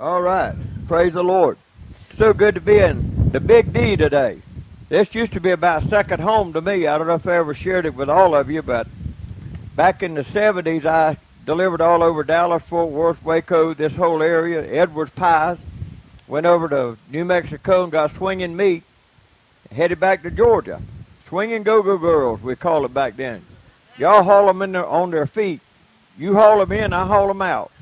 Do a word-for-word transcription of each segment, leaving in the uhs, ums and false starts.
All right. Praise the Lord. So good to be in the Big D today. This used to be about second home to me. I don't know if I ever shared it with all of you, but back in the seventies, I delivered all over Dallas, Fort Worth, Waco, this whole area, Edwards Pies. Went over to New Mexico and got swinging meat. Headed back to Georgia. Swinging go-go girls, we call it back then. Y'all haul them in their, on their feet. You haul them in, I haul them out.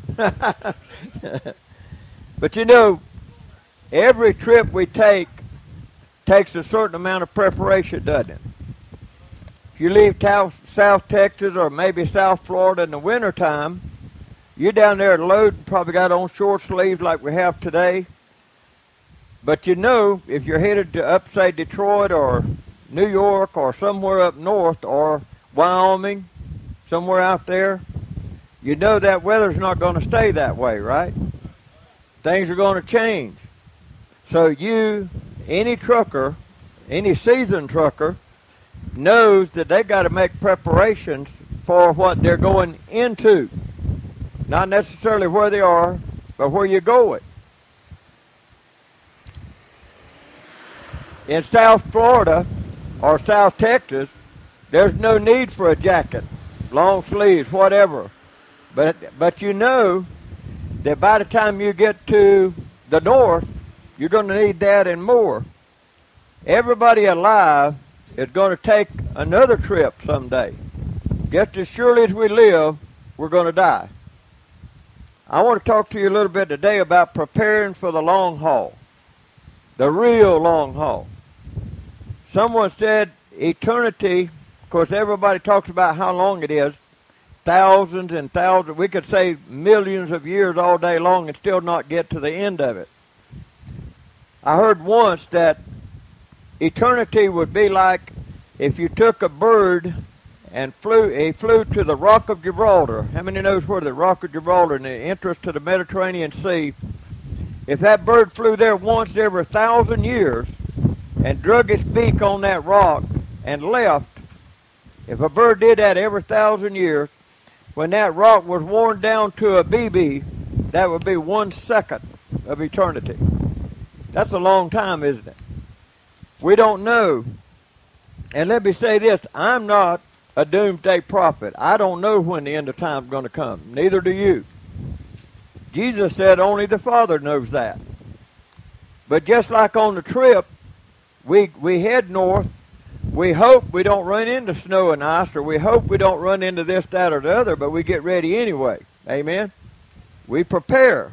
But you know, every trip we take takes a certain amount of preparation, doesn't it? If you leave South Texas or maybe South Florida in the wintertime, you're down there at load, probably got on short sleeves like we have today. But you know, if you're headed to upstate Detroit or New York or somewhere up north or Wyoming, somewhere out there, you know that weather's not going to stay that way, right? Things are going to change. So you, any trucker, any seasoned trucker, knows that they've got to make preparations for what they're going into. Not necessarily where they are, but where you're going. In South Florida or South Texas, there's no need for a jacket, long sleeves, whatever. But but you know that by the time you get to the north, you're going to need that and more. Everybody alive is going to take another trip someday. Just as surely as we live, we're going to die. I want to talk to you a little bit today about preparing for the long haul, the real long haul. Someone said eternity, of course everybody talks about how long it is, thousands and thousands, we could say millions of years all day long and still not get to the end of it. I heard once that eternity would be like if you took a bird and flew, he flew to the Rock of Gibraltar. How many knows where the Rock of Gibraltar, in the entrance to the Mediterranean Sea, if that bird flew there once every thousand years and drug its beak on that rock and left, if a bird did that every thousand years, when that rock was worn down to a B B, that would be one second of eternity. That's a long time, isn't it? We don't know. And let me say this, I'm not a doomsday prophet. I don't know when the end of time is going to come. Neither do you. Jesus said only the Father knows that. But just like on the trip, we, we head north. We hope we don't run into snow and ice, or we hope we don't run into this, that, or the other, but we get ready anyway. Amen? We prepare.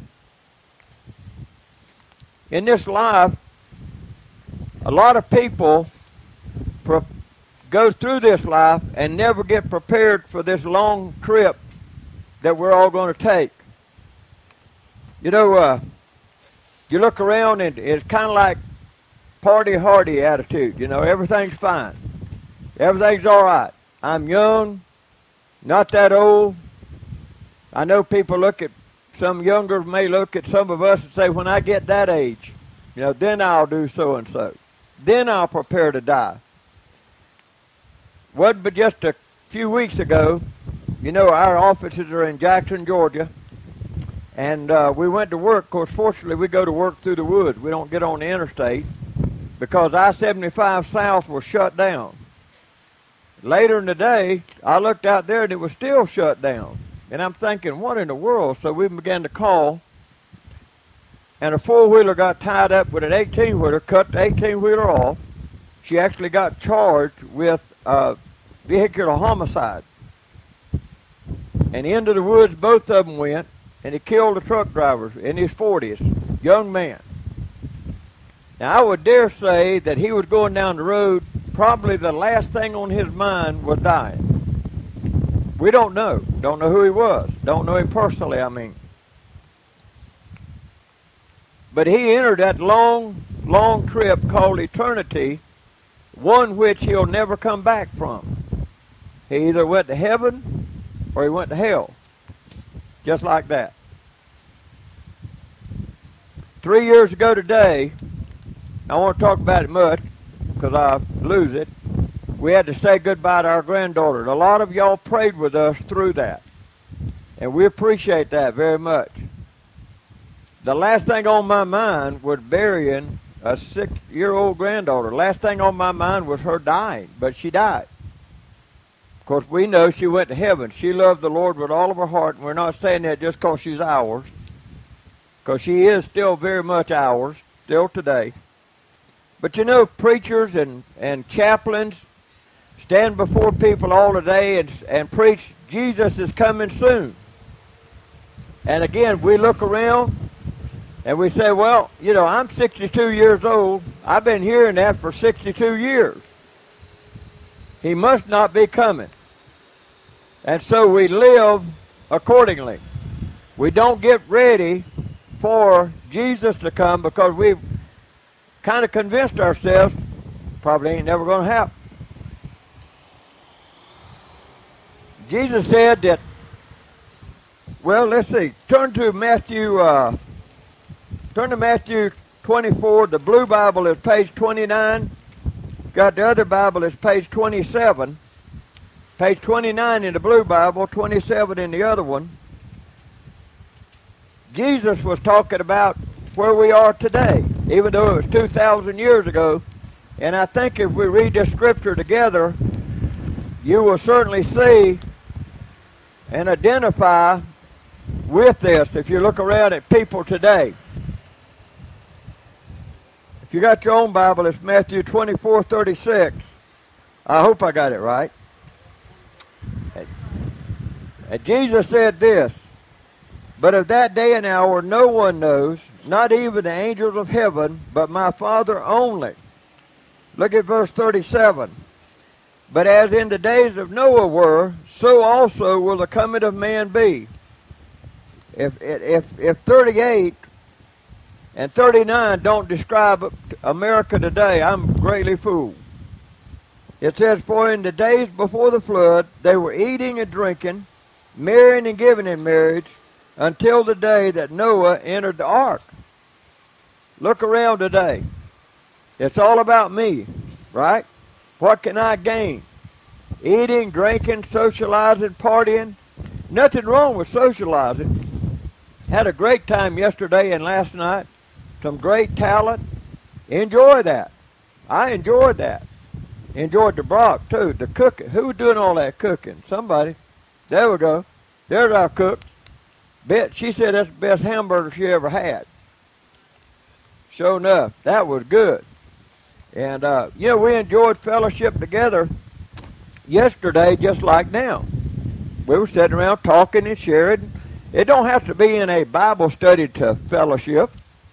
In this life, a lot of people pre- go through this life and never get prepared for this long trip that we're all going to take. You know, uh, you look around and it's kind of like party-hardy attitude. You know, everything's fine. Everything's all right. I'm young, not that old. I know people look at, some younger may look at some of us and say, when I get that age, you know, then I'll do so-and-so. Then I'll prepare to die. Wasn't but just a few weeks ago, you know, our offices are in Jackson, Georgia, and uh, we went to work. Of course, fortunately, we go to work through the woods. We don't get on the interstate because I seventy-five South was shut down. Later in the day, I looked out there and it was still shut down. And I'm thinking, what in the world? So we began to call, and a four-wheeler got tied up with an eighteen-wheeler, cut the eighteen-wheeler off. She actually got charged with uh, vehicular homicide. And into the woods both of them went, and he killed the truck driver in his forties, young man. Now, I would dare say that he was going down the road, probably the last thing on his mind was dying. We don't know. Don't know who he was. Don't know him personally, I mean. But he entered that long, long trip called eternity, one which he'll never come back from. He either went to heaven or he went to hell. Just like that. Three years ago today, I won't talk about it much because I lose it. We had to say goodbye to our granddaughter. A lot of y'all prayed with us through that. And we appreciate that very much. the last thing on my mind was burying a six-year-old granddaughter. Last thing on my mind was her dying, but she died. Of course, we know she went to heaven. She loved the Lord with all of her heart, and we're not saying that just because she's ours, because she is still very much ours, still today. But you know, preachers and, and chaplains stand before people all day and, and preach, Jesus is coming soon. And again, we look around and we say, well, you know, I'm sixty-two years old. I've been hearing that for sixty-two years. He must not be coming. And so we live accordingly. We don't get ready for Jesus to come because we've kind of convinced ourselves probably ain't never going to happen. Jesus said that, well, let's see. Turn to Matthew, uh, turn to Matthew twenty-four. The blue Bible is page twenty-nine. Got the other Bible is page twenty-seven. Page twenty-nine in the blue Bible, twenty-seven in the other one. Jesus was talking about where we are today, even though it was two thousand years ago. And I think if we read this scripture together, you will certainly see and identify with this if you look around at people today. If you got your own Bible, it's Matthew twenty-four thirty-six. I hope I got it right. And Jesus said this, but of that day and hour no one knows, not even the angels of heaven, but my Father only. Look at verse thirty-seven. But as in the days of Noah were, so also will the coming of man be. If if if thirty-eight and thirty-nine don't describe America today, I'm greatly fooled. It says, for in the days before the flood, they were eating and drinking, marrying and giving in marriage, until the day that Noah entered the ark. Look around today. It's all about me, right? What can I gain? Eating, drinking, socializing, partying. Nothing wrong with socializing. Had a great time yesterday and last night. Some great talent. Enjoy that. I enjoyed that. Enjoyed the broth, too. The cooking. Who was doing all that cooking? Somebody. There we go. There's our cook. Bet she said that's the best hamburger she ever had. Sure enough. That was good. And, uh, you know, we enjoyed fellowship together yesterday just like now. We were sitting around talking and sharing. It don't have to be in a Bible study to fellowship.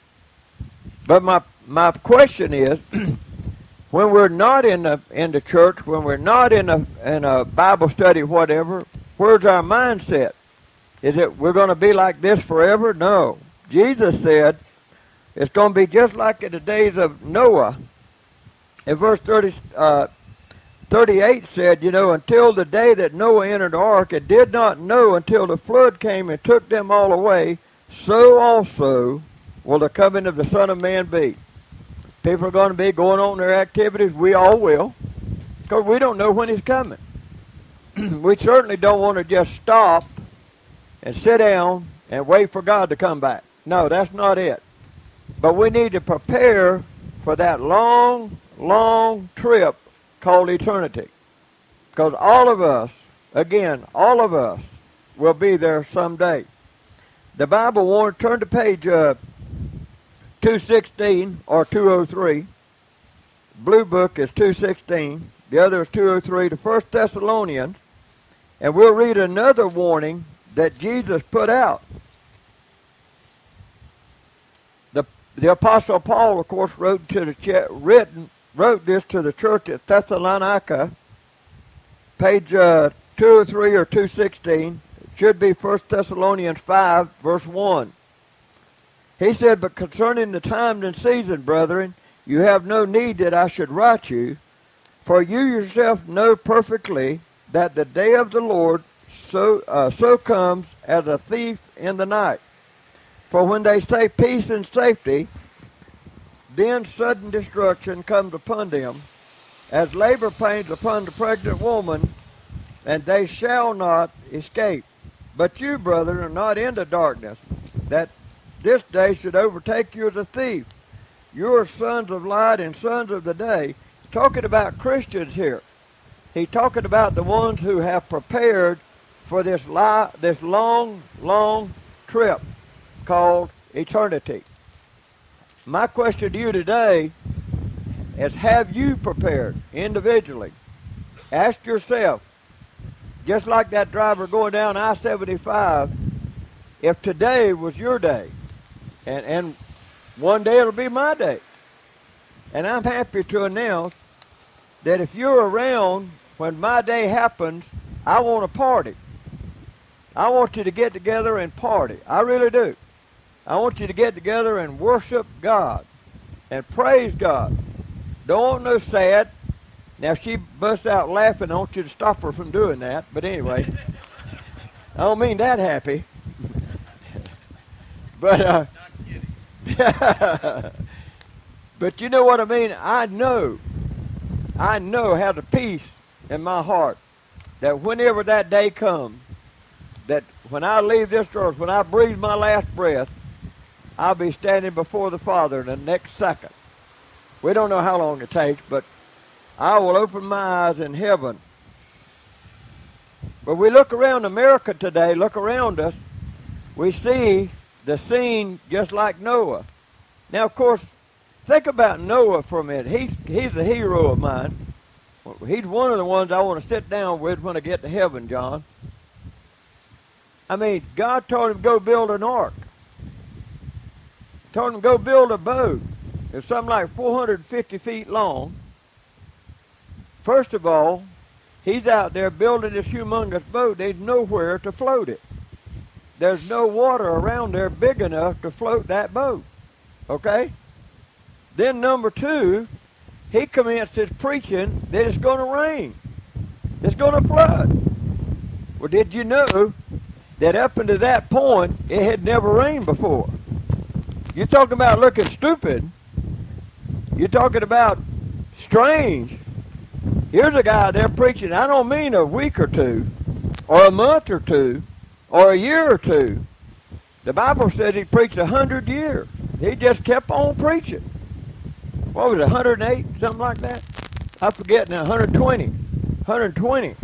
But my my question is, when we're not in the in the church, when we're not in a in a Bible study, whatever, where's our mindset? Is it we're going to be like this forever? No. Jesus said it's going to be just like in the days of Noah. In verse thirty, uh, thirty-eight said, you know, until the day that Noah entered the ark, and did not know until the flood came and took them all away, so also will the coming of the Son of Man be. People are going to be going on their activities. We all will, because we don't know when he's coming. We certainly don't want to just stop and sit down and wait for God to come back. No, that's not it. But we need to prepare for that long, long trip called eternity. Because all of us, again, all of us will be there someday. The Bible warned, turn to page uh, two sixteen or two oh three. Blue book is two sixteen. The other is two oh three. The First Thessalonians. And we'll read another warning that Jesus put out. The the Apostle Paul, of course, wrote to the ch- written wrote this to the church at Thessalonica, page uh, two oh three or two sixteen. It should be First Thessalonians five, verse one. He said, but concerning the time and season, brethren, you have no need that I should write you, for you yourself know perfectly that the day of the Lord so uh, so comes as a thief in the night. For when they say peace and safety, then sudden destruction comes upon them, as labor pains upon the pregnant woman, and they shall not escape. But you, brethren, are not in the darkness, that this day should overtake you as a thief. You are sons of light and sons of the day. He's talking about Christians here. He's talking about the ones who have prepared for this, li- this long, long trip called eternity. My question to you today is, have you prepared individually? Ask yourself, just like that driver going down I seventy-five, if today was your day, and, and one day it'll be my day. And I'm happy to announce that if you're around when my day happens, I want to party. I want you to get together and party. I really do. I want you to get together and worship God and praise God. Don't want no sad. Now, if she busts out laughing, I want you to stop her from doing that. But anyway, I don't mean that happy. But, uh, but you know what I mean? I know, I know how the peace in my heart that whenever that day comes, that when I leave this earth, when I breathe my last breath, I'll be standing before the Father in the next second. We don't know how long it takes, but I will open my eyes in heaven. But we look around America today, look around us, we see the scene just like Noah. Now, of course, think about Noah for a minute. He's, he's a hero of mine. He's one of the ones I want to sit down with when I get to heaven, John. I mean, God told him to go build an ark. Told him to go build a boat. It's something like four hundred fifty feet long. First of all, he's out there building this humongous boat. There's nowhere to float it. There's no water around there big enough to float that boat. Okay? Then number two, he commenced his preaching that it's going to rain. It's going to flood. Well, did you know that up until that point, it had never rained before? You're talking about looking stupid. You're talking about strange. Here's a guy there preaching, I don't mean a week or two, or a month or two, or a year or two. The Bible says he preached a hundred years. He just kept on preaching. What was it, one hundred eight, something like that? I forget now, one hundred twenty. one hundred twenty.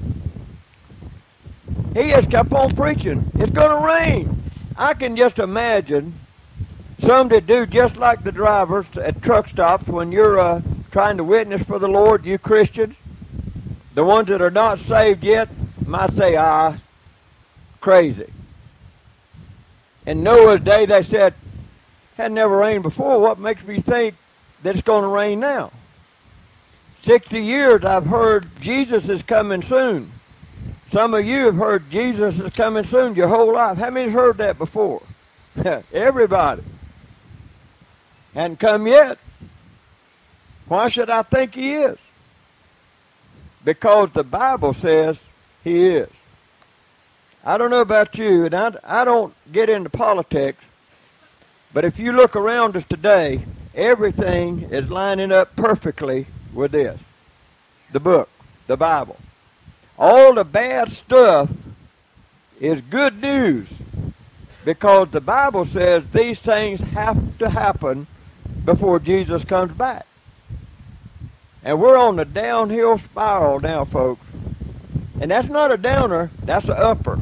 He just kept on preaching. It's going to rain. I can just imagine some that do just like the drivers at truck stops when you're uh, trying to witness for the Lord, you Christians. The ones that are not saved yet might say, ah, crazy. In Noah's day, they said, had never rained before. What makes me think that it's going to rain now? Sixty years I've heard Jesus is coming soon. Some of you have heard Jesus is coming soon your whole life. How many's heard that before? Everybody. Hadn't come yet. Why should I think he is? Because the Bible says he is. I don't know about you, and I, I don't get into politics, but if you look around us today, everything is lining up perfectly with this. The book, the Bible. All the bad stuff is good news because the Bible says these things have to happen before Jesus comes back. And we're on the downhill spiral now, folks. And that's not a downer, that's an upper.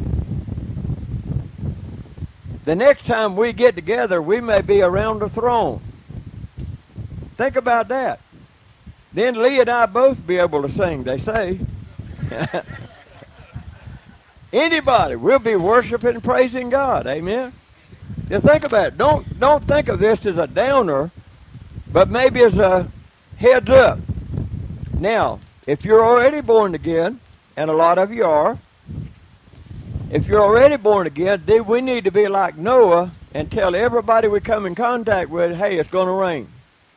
The next time we get together, we may be around the throne. Think about that. Then Lee and I both be able to sing, they say. Anybody, we'll be worshiping and praising God. Amen. Now think about it. Don't, don't think of this as a downer, but maybe as a heads up. Now, if you're already born again, and a lot of you are, if you're already born again, then we need to be like Noah and tell everybody we come in contact with, hey, it's going to rain.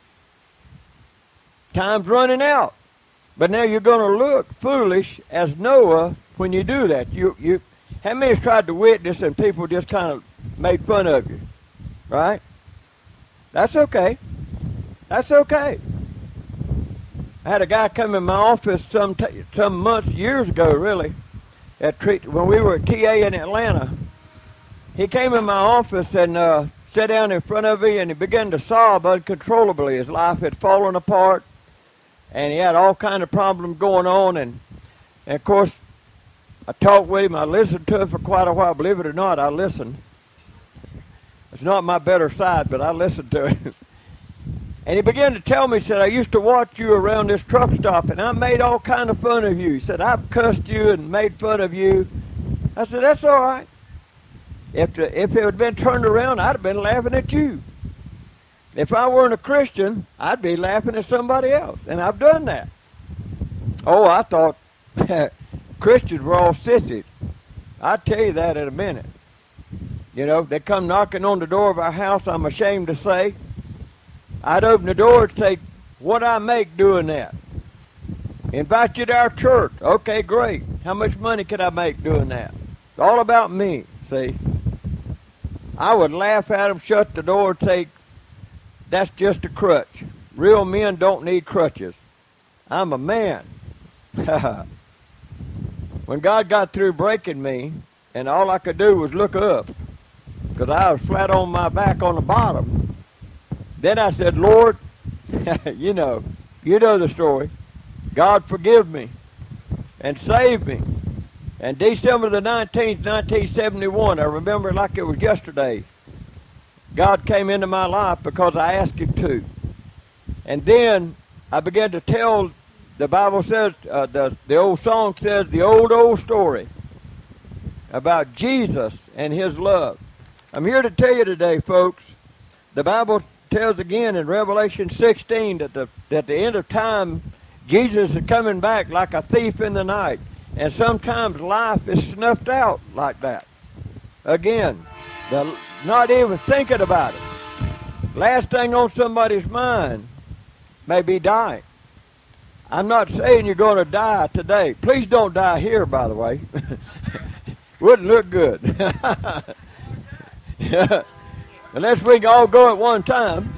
Time's running out. But now you're going to look foolish as Noah when you do that. You, you, how many's tried to witness and people just kind of made fun of you? Right? That's okay. That's okay. I had a guy come in my office some t- some months, years ago, really, at tre- when we were at T A in Atlanta. He came in my office and uh, sat down in front of me and he began to sob uncontrollably. His life had fallen apart, and he had all kind of problems going on. And, and of course, I talked with him. I listened to him for quite a while. Believe it or not, I listened. It's not my better side, but I listened to him. And he began to tell me, he said, I used to watch you around this truck stop, and I made all kind of fun of you. He said, I've cussed you and made fun of you. I said, that's all right. If, the, if it had been turned around, I'd have been laughing at you. If I weren't a Christian, I'd be laughing at somebody else, and I've done that. Oh, I thought Christians were all sissies. I'll tell you that in a minute. You know, they come knocking on the door of our house, I'm ashamed to say. I'd open the door and say, what I make doing that? Invite you to our church. Okay, great. How much money can I make doing that? It's all about me, see. I would laugh at them, shut the door, and say, that's just a crutch. Real men don't need crutches. I'm a man. When God got through breaking me, and all I could do was look up, because I was flat on my back on the bottom, then I said, Lord, you know, you know the story. God forgive me and save me. And December the nineteenth, nineteen seventy-one, I remember it like it was yesterday, God came into my life because I asked him to. And then I began to tell, the Bible says, uh, the, the old song says, the old, old story about Jesus and his love. I'm here to tell you today, folks, the Bible tells again in Revelation sixteen that the, at the end of time, Jesus is coming back like a thief in the night. And sometimes life is snuffed out like that. Again, the, not even thinking about it. Last thing on somebody's mind may be dying. I'm not saying you're going to die today. Please don't die here, by the way. Wouldn't look good. Unless we can all go at one time.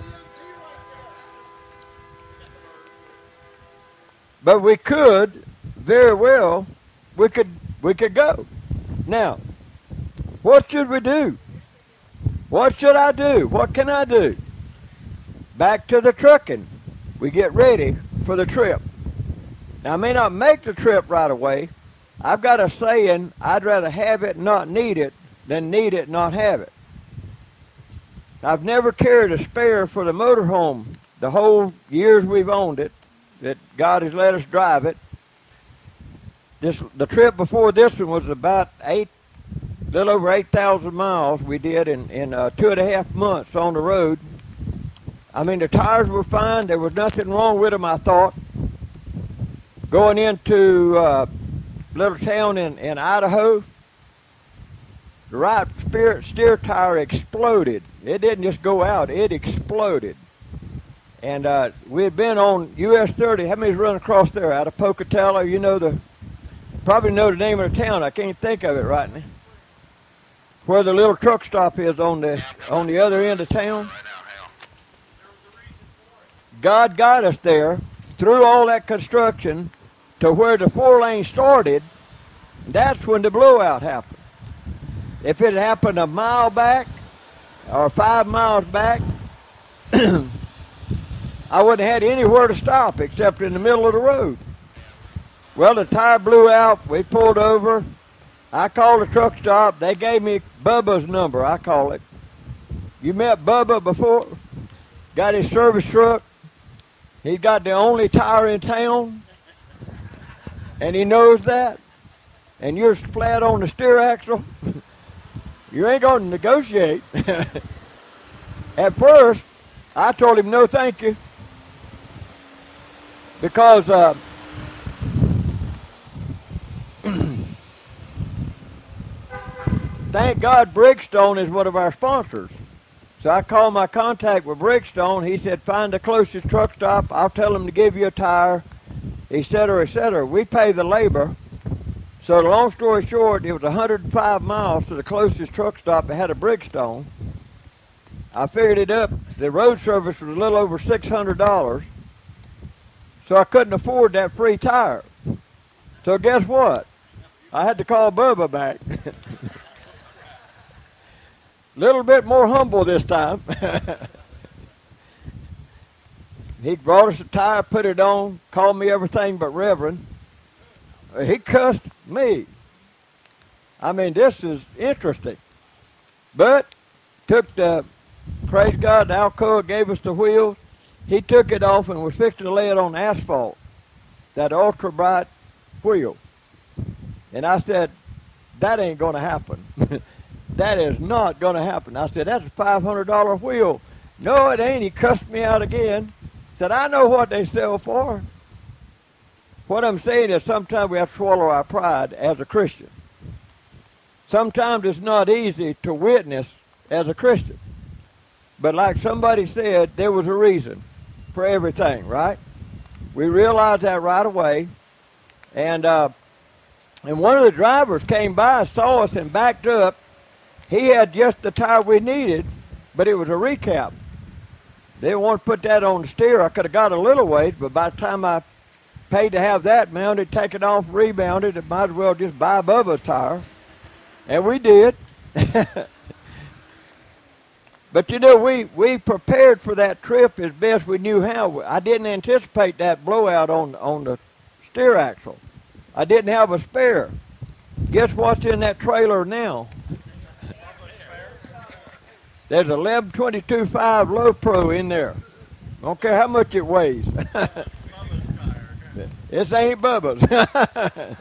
But we could, very well, we could we could go. Now, what should we do? What should I do? What can I do? Back to the trucking. We get ready for the trip. Now, I may not make the trip right away. I've got a saying, I'd rather have it and not need it than need it and not have it. I've never carried a spare for the motorhome the whole years we've owned it, that God has let us drive it. This the trip before this one was about eight, a little over eight thousand miles we did in, in uh, two and a half months on the road. I mean, the tires were fine. There was nothing wrong with them, I thought. Going into a uh, little town in, in Idaho, the right spirit steer tire exploded. It didn't just go out, it exploded. And uh, we had been on U S thirty. How many's run across there? Out of Pocatello, you know the, probably know the name of the town. I can't think of it right now. Where the little truck stop is on the on the other end of town. God got us there through all that construction to where the four lane started. That's when the blowout happened. If it happened a mile back or five miles back, I wouldn't have had anywhere to stop except in the middle of the road. Well, the tire blew out. We pulled over. I called the truck stop. They gave me Bubba's number, I call it. You met Bubba before? Got his service truck. He's got the only tire in town. And he knows that. And you're flat on the steer axle. You ain't going to negotiate. At first, I told him no thank you. Because uh, thank God Brigstone is one of our sponsors. So I called my contact with Brigstone. He said, find the closest truck stop. I'll tell them to give you a tire, et cetera, et cetera. We pay the labor. So the long story short, it was one hundred five miles to the closest truck stop that had a Brigstone. I figured it up. The road service was a little over six hundred dollars. So I couldn't afford that free tire. So guess what? I had to call Bubba back. little bit more humble this time. He brought us a tire, put it on, called me everything but Reverend. He cussed me. I mean, this is interesting. But took the, praise God, the Alcoa gave us the wheels. He took it off and was fixing to lay it on asphalt, that ultra bright wheel. And I said, that ain't going to happen. That is not going to happen. I said, that's a five hundred dollar wheel. No, it ain't. He cussed me out again. Said, I know what they sell for. What I'm saying is sometimes we have to swallow our pride as a Christian. Sometimes it's not easy to witness as a Christian. But like somebody said, there was a reason for everything, right? We realized that right away. And uh, and one of the drivers came by, saw us, and backed up. He had just the tire we needed, but it was a recap. They didn't want to put that on the steer. I could have got a little ways, but by the time I paid to have that mounted, take it off, rebounded, I might as well just buy Bubba's tire. And we did. But, you know, we, we prepared for that trip as best we knew how. I didn't anticipate that blowout on, on the steer axle. I didn't have a spare. Guess what's in that trailer now? There's a eleven twenty-two five Low Pro in there. Don't care how much it weighs. This ain't Bubba's.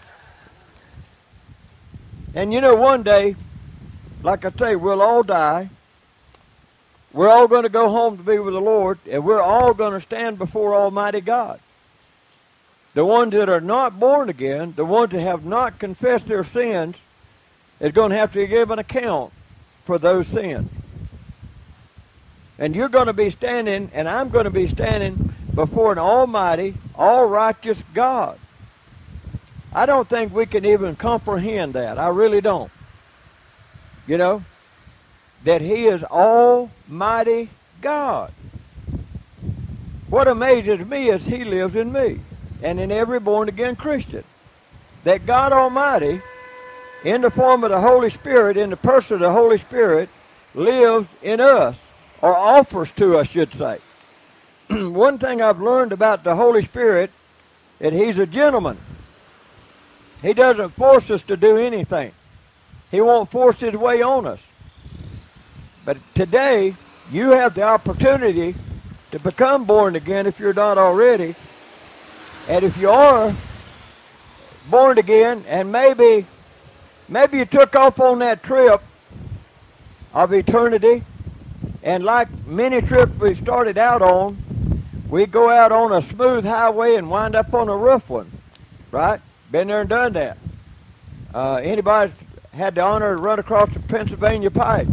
And you know, one day, like I say, we'll all die. We're all going to go home to be with the Lord, and we're all going to stand before Almighty God. The ones that are not born again, the ones that have not confessed their sins, is going to have to give an account for those sins. And you're going to be standing, and I'm going to be standing before an almighty, all-righteous God. I don't think we can even comprehend that. I really don't. You know, that he is almighty God. What amazes me is he lives in me and in every born-again Christian. That God Almighty, in the form of the Holy Spirit, in the person of the Holy Spirit, lives in us, or offers to us, I should say. One thing I've learned about the Holy Spirit is he's a gentleman. He doesn't force us to do anything. He won't force his way on us. But today, you have the opportunity to become born again if you're not already. And if you are born again, and maybe, maybe you took off on that trip of eternity, and like many trips we started out on, we go out on a smooth highway and wind up on a rough one, right? Been there and done that. Uh, anybody had the honor to run across the Pennsylvania Pike?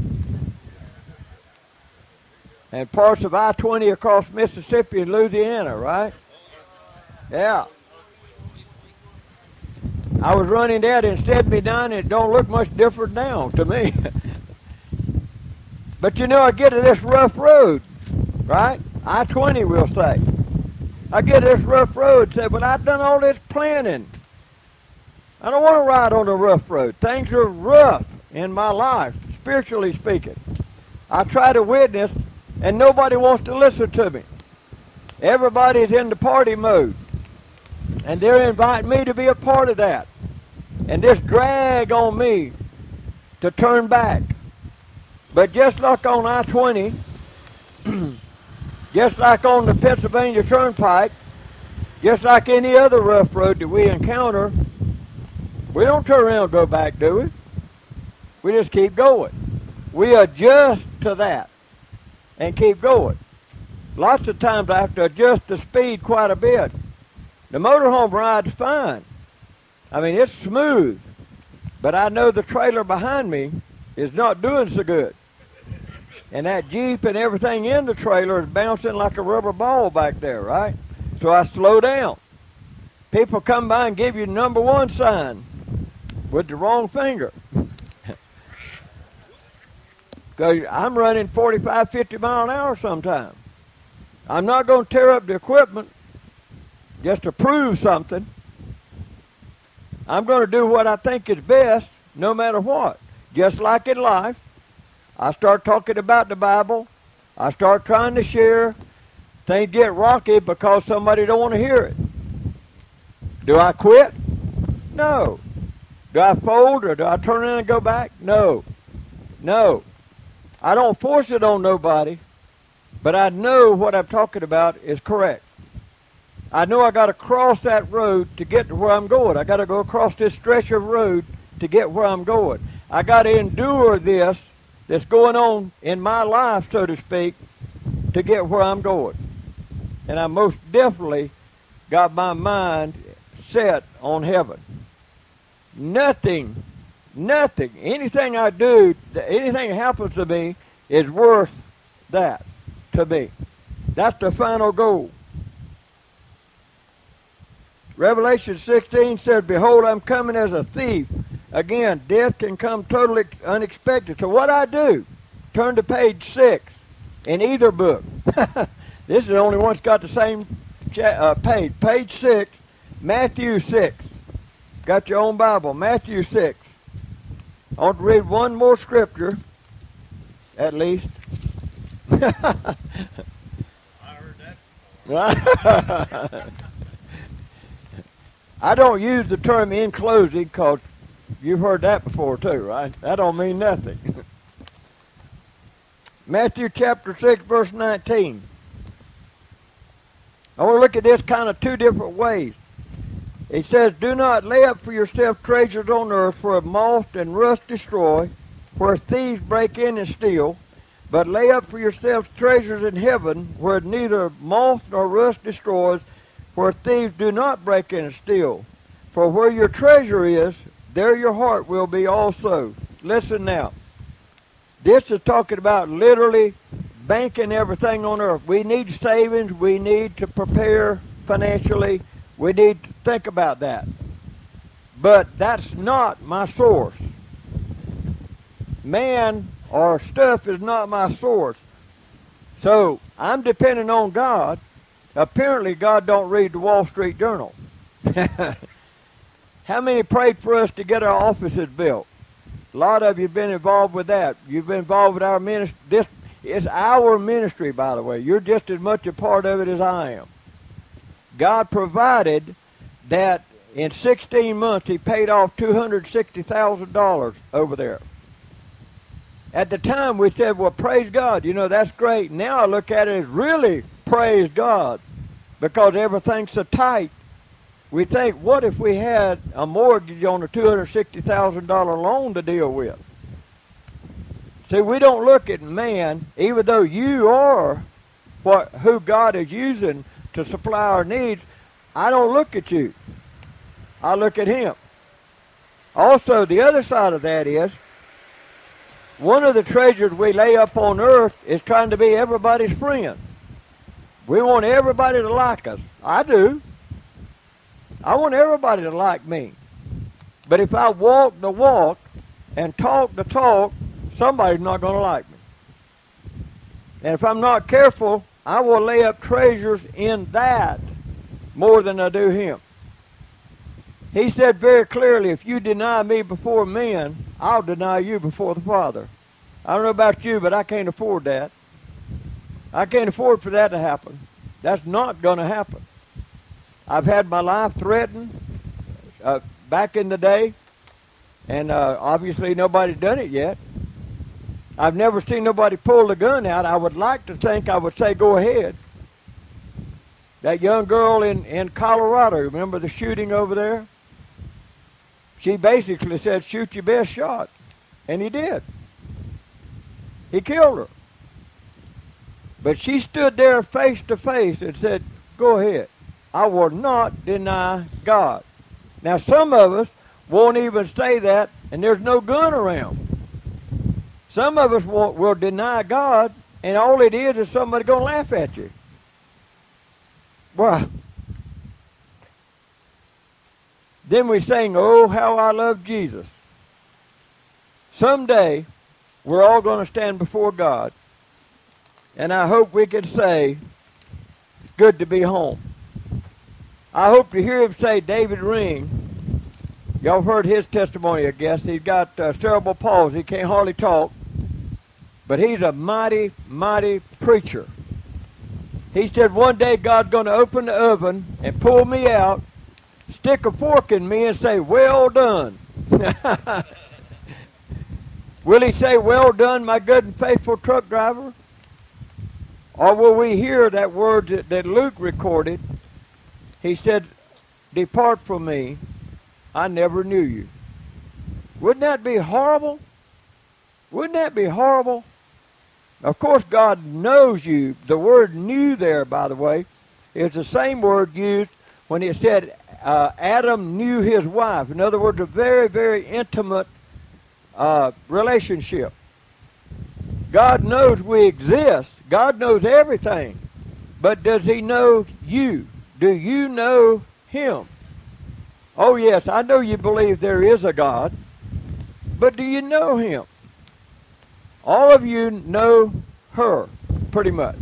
And parts of I twenty across Mississippi and Louisiana, right? Yeah. I was running that in seventy-nine, and it don't look much different now to me. But you know, I get to this rough road, right? I twenty, we'll say. I get to this rough road and say, but I've done all this planning. I don't want to ride on a rough road. Things are rough in my life, spiritually speaking. I try to witness, and nobody wants to listen to me. Everybody's in the party mode. And they're inviting me to be a part of that. And this drag on me to turn back. But just like on I twenty, just like on the Pennsylvania Turnpike, just like any other rough road that we encounter, we don't turn around and go back, do we? We just keep going. We adjust to that and keep going. Lots of times I have to adjust the speed quite a bit. The motorhome ride's fine. I mean, it's smooth. But I know the trailer behind me is not doing so good. And that Jeep and everything in the trailer is bouncing like a rubber ball back there, right? So I slow down. People come by and give you number one sign with the wrong finger. Because I'm running forty-five, fifty mile an hour sometimes. I'm not going to tear up the equipment just to prove something. I'm going to do what I think is best no matter what. Just like in life, I start talking about the Bible. I start trying to share. Things get rocky because somebody don't want to hear it. Do I quit? No. Do I fold or do I turn in and go back? No. No. I don't force it on nobody, but I know what I'm talking about is correct. I know I got to cross that road to get to where I'm going. I got to go across this stretch of road to get where I'm going. I got to endure this that's going on in my life, so to speak, to get where I'm going. And I most definitely got my mind set on heaven. Nothing, nothing, anything I do, anything that happens to me is worth that to me. That's the final goal. Revelation sixteen says, behold, I'm coming as a thief. Again, death can come totally unexpected. So what I do, turn to page six in either book. This is the only one that's got the same cha- uh, page. Page six, Matthew six. Got your own Bible, Matthew six. I want to read one more scripture, at least. I heard that before. I don't use the term in closing because you've heard that before too, right? That don't mean nothing. Matthew chapter six, verse nineteen. I want to look at this kind of two different ways. It says, do not lay up for yourself treasures on earth where moth and rust destroy, where thieves break in and steal, but lay up for yourselves treasures in heaven where neither moth nor rust destroys, where thieves do not break in and steal. For where your treasure is, there your heart will be also. Listen now. This is talking about literally banking everything on earth. We need savings. We need to prepare financially. We need to think about that. But that's not my source. Man or stuff is not my source. So I'm depending on God. Apparently God don't read the Wall Street Journal. How many prayed for us to get our offices built? A lot of you have been involved with that. You've been involved with our ministry. This is our ministry, by the way. You're just as much a part of it as I am. God provided that in sixteen months he paid off two hundred sixty thousand dollars over there. At the time we said, well, praise God. You know, that's great. Now I look at it as really praise God because everything's so tight. We think, what if we had a mortgage on a two hundred sixty thousand dollars loan to deal with? See, we don't look at man, even though you are what who God is using to supply our needs. I don't look at you. I look at him. Also, the other side of that is, one of the treasures we lay up on earth is trying to be everybody's friend. We want everybody to like us. I do. I want everybody to like me. But if I walk the walk and talk the talk, somebody's not going to like me. And if I'm not careful, I will lay up treasures in that more than I do him. He said very clearly, if you deny me before men, I'll deny you before the Father. I don't know about you, but I can't afford that. I can't afford for that to happen. That's not going to happen. I've had my life threatened uh, back in the day, and uh, obviously nobody's done it yet. I've never seen nobody pull the gun out. I would like to think I would say, go ahead. That young girl in, in Colorado, remember the shooting over there? She basically said, shoot your best shot. And he did. He killed her. But she stood there face to face and said, go ahead. I will not deny God. Now, some of us won't even say that, and there's no gun around. Some of us will, will deny God, and all it is is somebody going to laugh at you. Well, then we sing, oh, how I love Jesus. Someday, we're all going to stand before God, and I hope we can say, it's good to be home. I hope to hear him say, David Ring, y'all heard his testimony, I guess. He's got uh, cerebral palsy. He can't hardly talk. but he's a mighty, mighty preacher. He said one day God's going to open the oven and pull me out, stick a fork in me and say, well done. Will he say, well done, my good and faithful truck driver? Or will we hear that word that, that Luke recorded? He said, depart from me, I never knew you. Wouldn't that be horrible? Wouldn't that be horrible? Of course, God knows you. The word knew there, by the way, is the same word used when it said uh, Adam knew his wife. In other words, a very, very intimate uh, relationship. God knows we exist. God knows everything. But does he know you? Do you know him? Oh, yes, I know you believe there is a God. But do you know him? All of you know her, pretty much.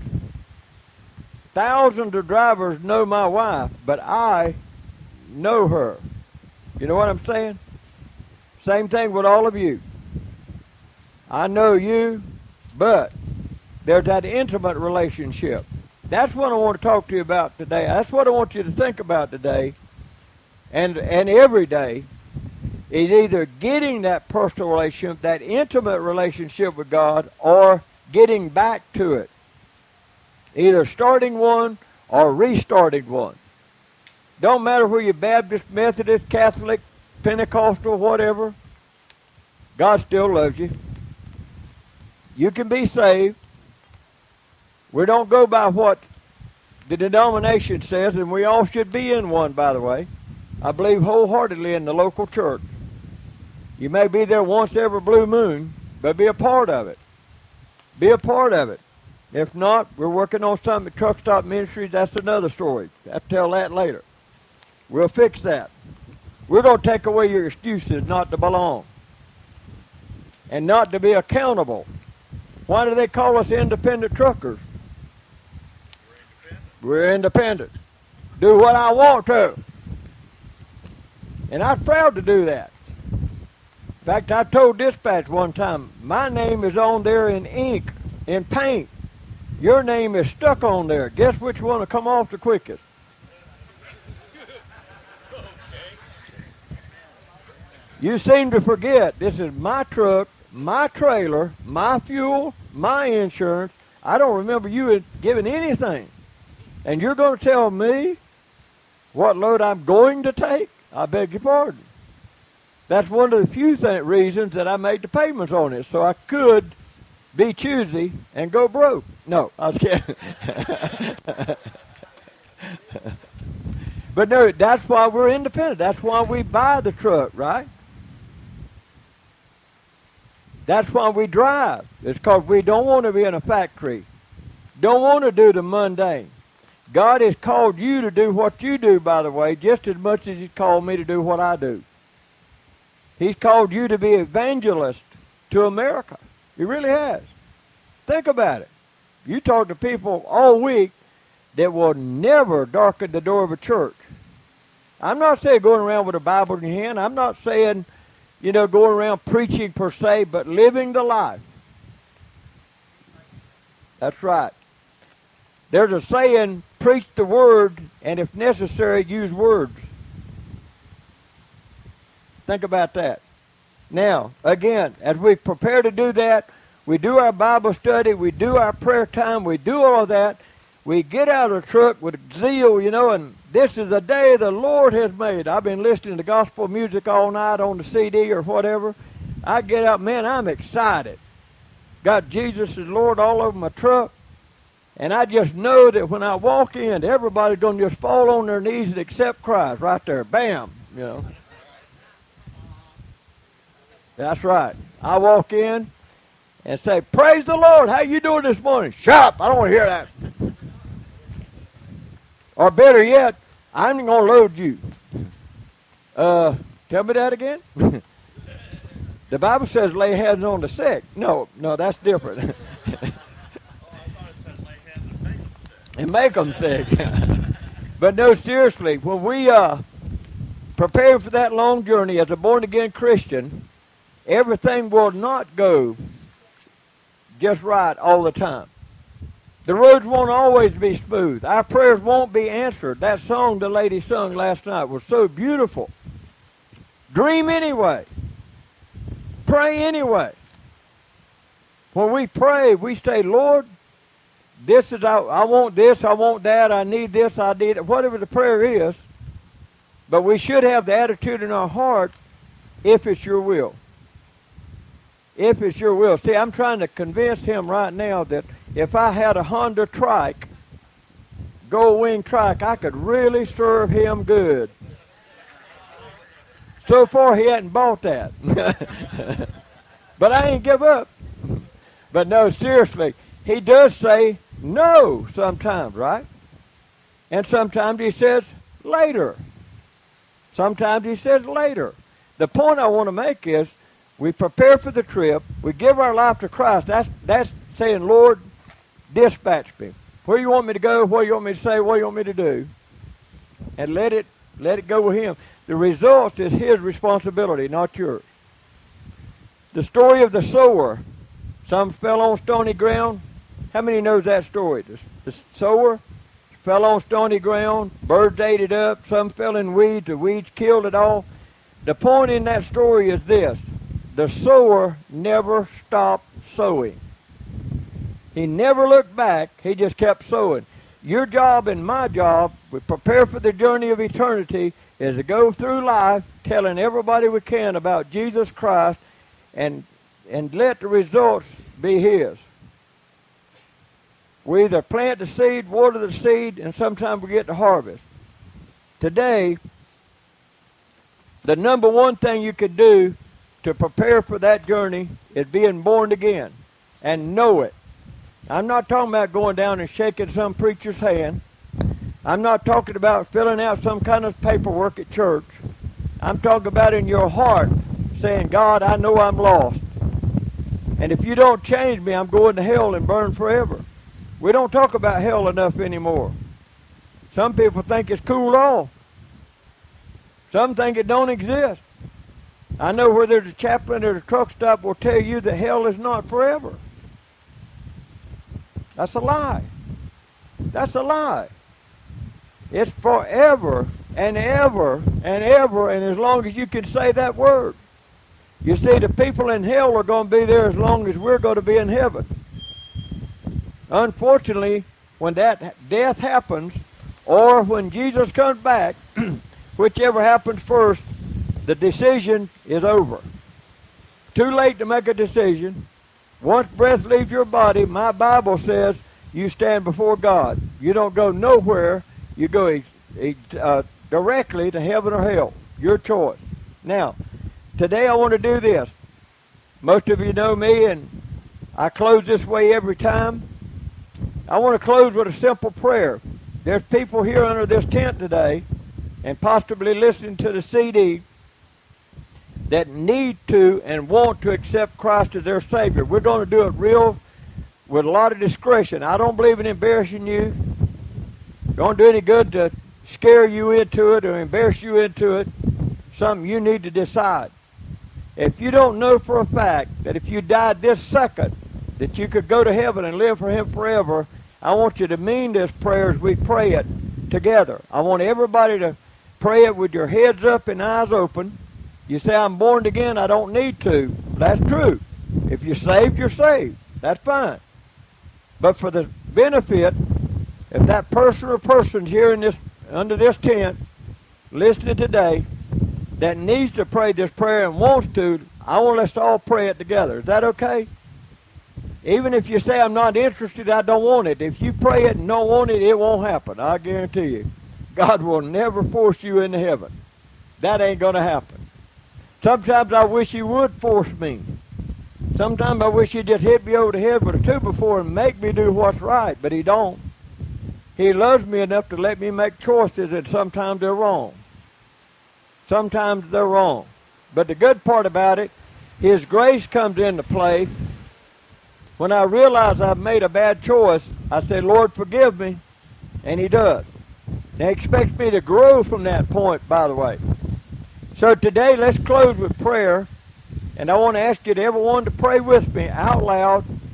Thousands of drivers know my wife, but I know her. You know what I'm saying? Same thing with all of you. I know you, but there's that intimate relationship. That's what I want to talk to you about today. That's what I want you to think about today, and and every day, is either getting that personal relationship, that intimate relationship with God, or getting back to it. Either starting one or restarting one. Don't matter whether you're Baptist, Methodist, Catholic, Pentecostal, whatever. God still loves you. You can be saved. We don't go by what the denomination says, and we all should be in one, by the way. I believe wholeheartedly in the local church. You may be there once every blue moon, but be a part of it. Be a part of it. If not, we're working on something at Truck Stop Ministries. That's another story. I'll tell that later. We'll fix that. We're going to take away your excuses not to belong and not to be accountable. Why do they call us independent truckers? We're independent. Do what I want to. And I'm proud to do that. In fact, I told dispatch one time, my name is on there in ink, in paint. Your name is stuck on there. Guess which one will come off the quickest? You seem to forget, this is my truck, my trailer, my fuel, my insurance. I don't remember you giving anything. And you're going to tell me what load I'm going to take? I beg your pardon. That's one of the few th- reasons that I made the payments on it, so I could be choosy and go broke. No, I was kidding. But no, that's why we're independent. That's why we buy the truck, right? That's why we drive. It's because we don't want to be in a factory. Don't want to do the mundane. God has called you to do what you do, by the way, just as much as he's called me to do what I do. He's called you to be evangelist to America. He really has. Think about it. You talk to people all week that will never darken the door of a church. I'm not saying going around with a Bible in your hand. I'm not saying, you know, going around preaching per se, but living the life. That's right. There's a saying, preach the word, and if necessary, use words. Think about that. Now, again, as we prepare to do that, we do our Bible study, we do our prayer time, we do all of that. We get out of the truck with zeal, you know, and this is the day the Lord has made. I've been listening to gospel music all night on the C D or whatever. I get out, man, I'm excited. Got Jesus as Lord all over my truck. And I just know that when I walk in, everybody's going to just fall on their knees and accept Christ right there. Bam, you know. That's right. I walk in and say, praise the Lord. How you doing this morning? Shut up. I don't want to hear that. Or better yet, I'm going to load you. Uh, tell me that again. The Bible says lay hands on the sick. No, no, that's different. And make them sick. But no, seriously, when we uh, prepare for that long journey as a born-again Christian, everything will not go just right all the time. The roads won't always be smooth. Our prayers won't be answered. That song the lady sung last night was so beautiful. Dream anyway. Pray anyway. When we pray, we say, Lord, this is I, I want this, I want that, I need this, I need it, whatever the prayer is. But we should have the attitude in our heart, if it's your will. If it's your will. See, I'm trying to convince him right now that if I had a Honda Trike, Gold Wing Trike, I could really serve him good. So far, he hadn't bought that. But I ain't give up. But no, seriously, he does say no sometimes, right? And sometimes he says later. Sometimes he says later. The point I want to make is we prepare for the trip. We give our life to Christ. That's, that's saying, Lord, dispatch me. Where you want me to go, what you want me to say, what you want me to do. And let it, let it go with him. The result is his responsibility, not yours. The story of the sower. Some fell on stony ground. How many knows that story? The, the sower fell on stony ground. Birds ate it up. Some fell in weeds. The weeds killed it all. The point in that story is this. The sower never stopped sowing. He never looked back. He just kept sowing. Your job and my job, we prepare for the journey of eternity, is to go through life telling everybody we can about Jesus Christ and and let the results be his. We either plant the seed, water the seed, and sometimes we get the harvest. Today, the number one thing you could do to prepare for that journey is being born again and know it. I'm not talking about going down and shaking some preacher's hand. I'm not talking about filling out some kind of paperwork at church. I'm talking about in your heart saying, God, I know I'm lost. And if you don't change me, I'm going to hell and burn forever. We don't talk about hell enough anymore. Some people think it's cooled off. Some think it don't exist. I know where there's a chaplain at a truck stop will tell you that hell is not forever. That's a lie. That's a lie. It's forever and ever and ever, and as long as you can say that word. You see, the people in hell are going to be there as long as we're going to be in heaven. Unfortunately, when that death happens, or when Jesus comes back, whichever happens first, the decision is over. Too late to make a decision. Once breath leaves your body, my Bible says you stand before God. You don't go nowhere. You go uh, directly to heaven or hell. Your choice. Now, today I want to do this. Most of you know me, and I close this way every time. I want to close with a simple prayer. There's people here under this tent today, and possibly listening to the C D, that need to and want to accept Christ as their Savior. We're going to do it real with a lot of discretion. I don't believe in embarrassing you. Don't do any good to scare you into it or embarrass you into it. Something you need to decide. If you don't know for a fact that if you died this second, that you could go to heaven and live for him forever, I want you to mean this prayer as we pray it together. I want everybody to pray it with your heads up and eyes open. You say, I'm born again, I don't need to. That's true. If you're saved, you're saved. That's fine. But for the benefit, if that person or persons here in this under this tent, listening today, that needs to pray this prayer and wants to, I want us to all pray it together. Is that okay? Even if you say, I'm not interested, I don't want it. If you pray it and don't want it, it won't happen. I guarantee you. God will never force you into heaven. That ain't going to happen. Sometimes I wish he would force me. Sometimes I wish he'd just hit me over the head with a two before and make me do what's right, but he don't. He loves me enough to let me make choices, and sometimes they're wrong. Sometimes they're wrong. But the good part about it, his grace comes into play. When I realize I've made a bad choice, I say, Lord, forgive me, and he does. Now, he expects me to grow from that point, by the way. So today, let's close with prayer, and I want to ask you to everyone to pray with me out loud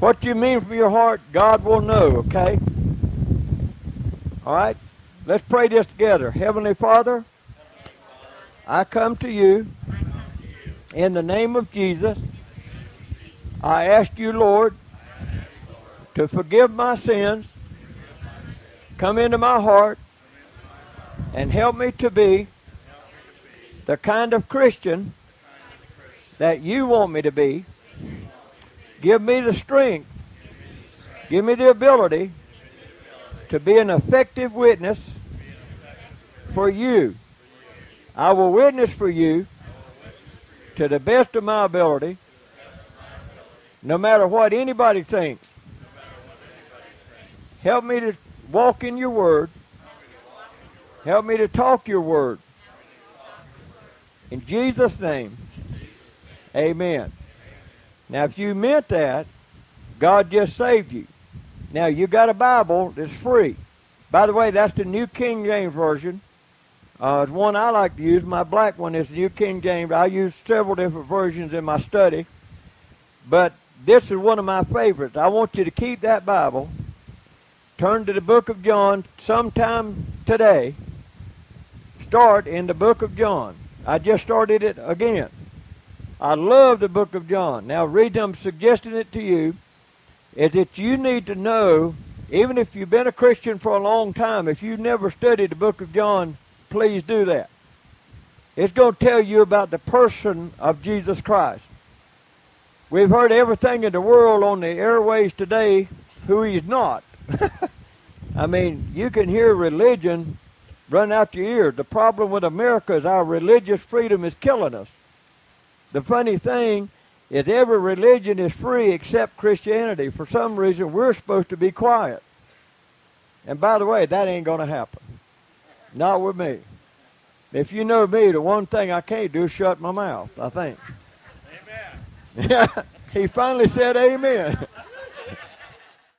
What you mean from your heart, God will know, okay? All right? Let's pray this together. Heavenly Father, I come to you in the name of Jesus. I ask you, Lord, to forgive my sins, come into my heart, and help me to be the kind of Christian that you want me to be. Give me the strength, give me the ability to be an effective witness for you. I will witness for you to the best of my ability, no matter what anybody thinks. Help me to walk in your word. Help me to talk your word. In Jesus' name, amen. Now, if you meant that, God just saved you. Now, you got a Bible that's free. By the way, that's the New King James Version. Uh, it's one I like to use. My black one is the New King James. I use several different versions in my study. But this is one of my favorites. I want you to keep that Bible. Turn to the book of John sometime today. Start in the book of John. I just started it again. I love the book of John. Now, the reason I'm suggesting it to you is that you need to know, even if you've been a Christian for a long time, if you've never studied the book of John, please do that. It's going to tell you about the person of Jesus Christ. We've heard everything in the world on the airways today who he's not. I mean, you can hear religion run out your ears. The problem with America is our religious freedom is killing us. The funny thing is every religion is free except Christianity. For some reason, we're supposed to be quiet. And by the way, that ain't going to happen. Not with me. If you know me, the one thing I can't do is shut my mouth, I think. Amen. He finally said amen.